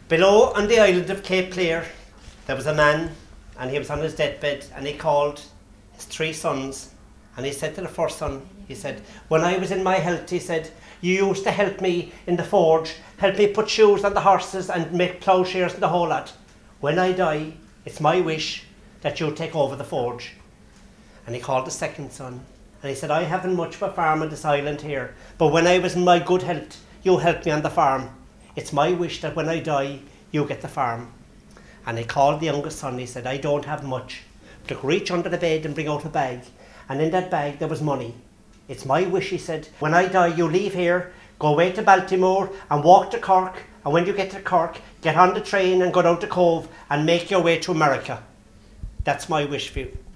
Below on the island of Cape Clear, there was a man, and he was on his deathbed, and he called his 3 sons, and he said to the first son, he said, when I was in my health, he said, you used to help me in the forge, help me put shoes on the horses and make ploughshares and the whole lot. When I die, it's my wish that you take over the forge. And he called the second son, and he said, I haven't much of a farm on this island here, but when I was in my good health, you helped me on the farm. It's my wish that when I die, you get the farm. And he called the youngest son, he said, I don't have much, but reach under the bed and bring out a bag. And in that bag there was money. It's my wish, he said, when I die, you leave here, go away to Baltimore and walk to Cork, and when you get to Cork, get on the train and go down to Cove and make your way to America. That's my wish for you.